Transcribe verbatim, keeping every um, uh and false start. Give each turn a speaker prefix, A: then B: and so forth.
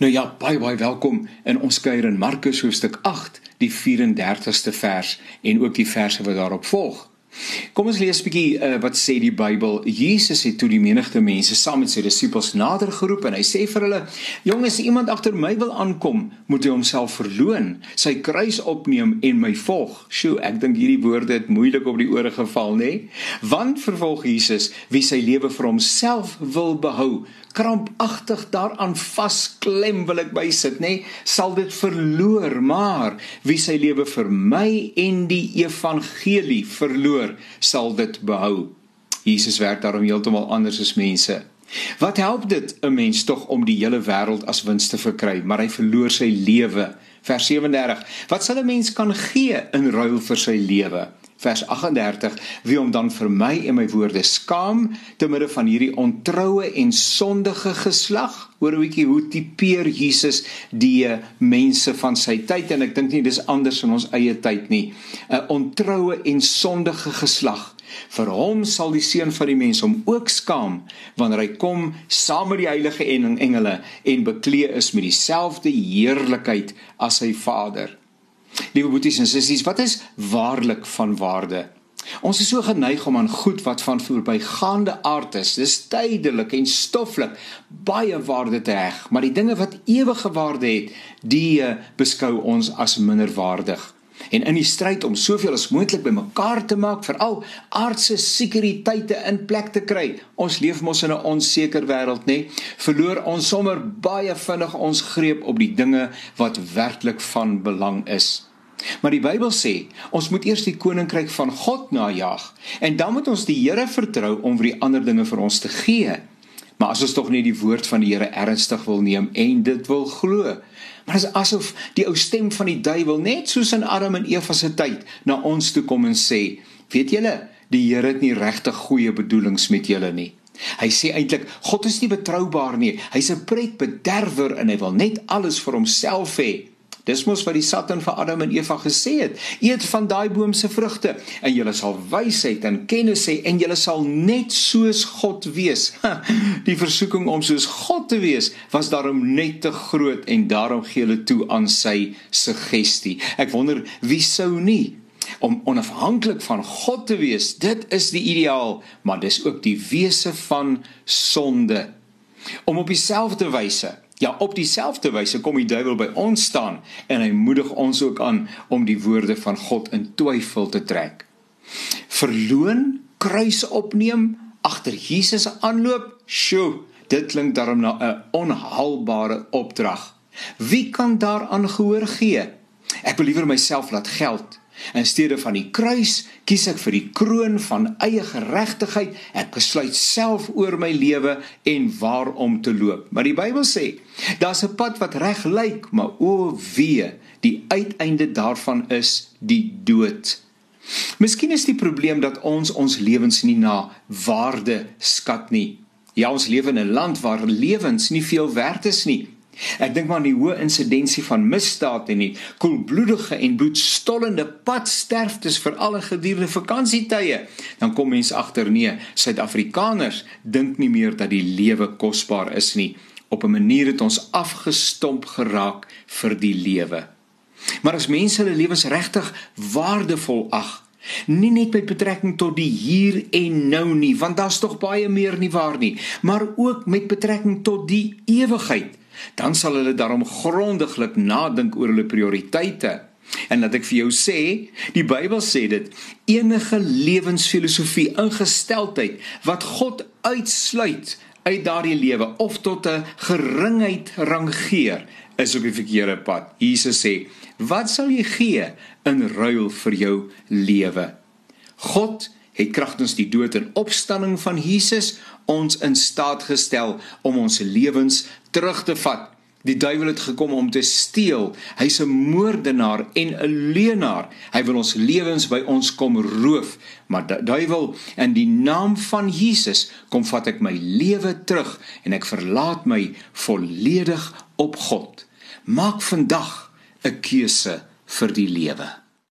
A: Nou ja, baie baie welkom in ons kuier in Markus hoofstuk agt, die vyf-en-dertigste vers en ook die verse wat daarop volg. Kom ons lees 'n bietjie uh, wat sê die Bybel. Jesus het toe die menigte mense saam met sy disippels nader geroep en hy sê vir hulle: "Jongens, iemand agter my wil aankom, moet hy homself verloon, sy kruis opneem en my volg." Sjoe, ek dink hierdie woorde het moeilik op die ore geval, nê? Want vervolg Jesus, wie sy lewe vir homself wil behou, krampagtig daaraan vasklem, wil ek bysit, nê, sal dit verloor, maar wie sy lewe vir my en die evangelie verloor, sal dit behou. Jesus werk daarom heeltemal anders as mense. Wat help dit 'n mens tog om die hele wêreld as wins te verkry, maar hy verloor sy lewe? Vers sewe-en-dertig, wat sal 'n mens kan gee in ruil vir sy lewe? Vers agt-en-dertig, wie hom dan vir my en my woorde skaam, te midde van hierdie ontroue en sondige geslag? Hoor 'n bietjie, hoe typeer Jesus die mense van sy tyd, en ek dink nie dis anders in ons eie tyd nie. 'n Ontroue en sondige geslag. Vir hom sal die seun van die mens hom ook skaam, wanneer hy kom saam met die heilige en engele en beklee is met dieselfde heerlikheid as sy Vader. Liewe boeties en sissies, wat is waarlik van waarde? Ons is so geneig om aan goed wat van voorbygaande aard is, dis tydelik en stoffelik, baie waarde te heg, maar die dinge wat ewige waarde het, die beskou ons as minderwaardig. En in die stryd om soveel as moontlik by mekaar te maak, veral aardse sekuriteite in plek te kry, ons leef mos in 'n onseker wêreld, nê, verloor ons sommer baie vinnig ons greep op die dinge wat werklik van belang is. Maar die Bybel sê, ons moet eers die koninkryk van God najag, en dan moet ons die Here vertrou om vir die ander dinge vir ons te gee. Maar as ons tog nie die woord van die Here ernstig wil neem en dit wil glo, maar dit is asof die ou stem van die duiwel, net soos in Adam en Eva se tyd, na ons toe kom en sê, weet julle, die Here het nie regtig goeie bedoelings met julle nie. Hy sê eintlik, God is nie betroubaar nie, hy's 'n pretbederwer en hy wil net alles vir homself hê. Dis mos wat die Satan vir Adam en Eva gesê het, eet van daai boom se vrugte, en julle sal wysheid en kennis hê, en julle sal net soos God wees. Die versoeking om soos God te wees, was daarom net te groot, en daarom gee hulle toe aan sy suggestie. Ek wonder, wie sou nie? Om onafhanklik van God te wees, dit is die ideaal, maar dis ook die wese van sonde. Om op dieselfde wyse, Ja, op dieselfde wyse kom die duiwel by ons staan en hy moedig ons ook aan om die woorde van God in twyfel te trek. Verloon, kruis opneem, agter Jesus aanloop, sjoe, dit klink daarom na 'n onhaalbare opdrag. Wie kan daaraan gehoor gee? Ek wil liewer myself laat geld. In steede van die kruis, kies ek vir die kroon van eie geregtigheid. Ek besluit self oor my lewe en waarom te loop. Maar die Bybel sê, daar's 'n pad wat reg lyk, maar o wee, die uiteinde daarvan is die dood. Miskien is die probleem dat ons ons lewens nie na waarde skat nie. Ja, ons lewe in 'n land waar lewens nie veel werd is nie. Ek dink maar aan die hoë insidensie van misdaad en die koelbloedige en bloedstollende padsterftes vir alle gedurende vakansietye. Dan kom mens agter, nee, Suid-Afrikaners dink nie meer dat die lewe kosbaar is nie. Op 'n manier het ons afgestomp geraak vir die lewe. Maar as mense hulle lewens regtig waardevol ag, nie net met betrekking tot die hier en nou nie, want daar's tog baie meer nie waar nie, maar ook met betrekking tot die ewigheid, dan sal hulle daarom grondiglik nadink oor hulle prioriteite. En laat ek vir jou sê, die Bybel sê dit, enige lewensfilosofie, ingesteldheid, wat God uitsluit uit daardie lewe, of tot 'n geringheid rangeer, is op die verkeerde pad. Jesus sê, wat sal jy gee in ruil vir jou lewe? God het kragtens die dood en opstanding van Jesus ons in staat gestel om ons lewens terug te vat. Die duiwel het gekom om te steel. Hy's 'n moordenaar en 'n leuenaar. Hy wil ons lewens by ons kom roof. Maar die duiwel, in die naam van Jesus, kom vat ek my lewe terug en ek verlaat my volledig op God. Maak vandag 'n keuse vir die lewe.